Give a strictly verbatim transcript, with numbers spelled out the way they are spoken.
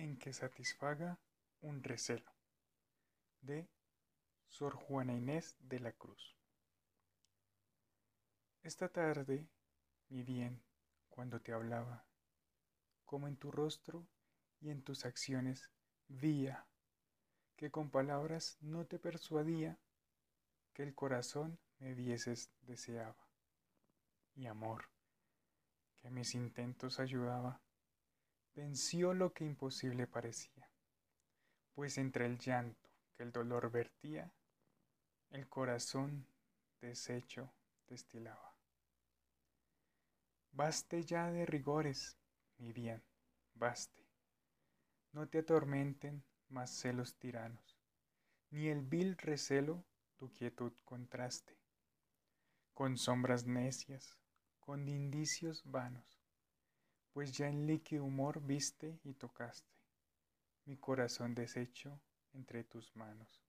en que satisfaga un recelo, de Sor Juana Inés de la Cruz. Esta tarde, mi bien, cuando te hablaba, como en tu rostro y en tus acciones vía, que con palabras no te persuadía, que el corazón me vieses deseaba, y amor, que a mis intentos ayudaba, venció lo que imposible parecía, pues entre el llanto que el dolor vertía, el corazón deshecho destilaba. Baste ya de rigores, mi bien, baste. No te atormenten más celos tiranos, ni el vil recelo tu quietud contraste, con sombras necias, con indicios vanos, pues ya en líquido humor viste y tocaste mi corazón deshecho entre tus manos.